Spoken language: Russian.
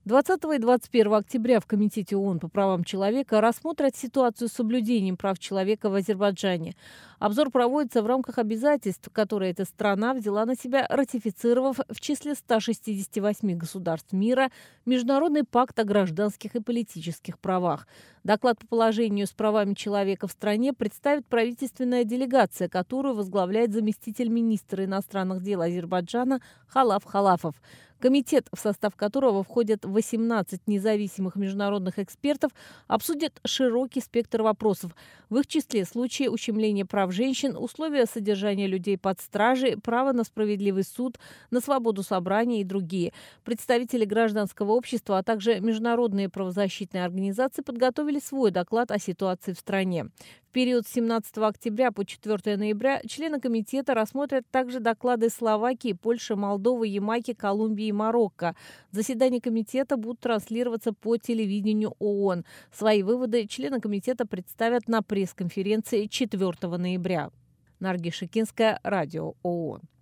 20 и 21 октября в Комитете ООН по правам человека рассмотрят ситуацию с соблюдением прав человека в Азербайджане. Обзор проводится в рамках обязательств, которые эта страна взяла на себя, ратифицировав в числе 168 государств мира Международный пакт о гражданских и политических правах. Доклад по положению с правами человека в стране представит правительственная делегация, которую возглавляет заместитель министра иностранных дел Азербайджана Халав Халафов. Комитет, в состав которого входят 18 независимых международных экспертов, обсудит широкий спектр вопросов. В их числе случаи ущемления прав женщин, условия содержания людей под стражей, право на справедливый суд, на свободу собрания и другие. Представители гражданского общества, а также международные правозащитные организации подготовили свой доклад о ситуации в стране. В период с 17 октября по 4 ноября члены комитета рассмотрят также доклады Словакии, Польши, Молдовы, Ямайки, Колумбии и Марокко. Заседания комитета будут транслироваться по телевидению ООН. Свои выводы члены комитета представят на пресс-конференции 4 ноября. Наргиз Шикинская, Радио ООН.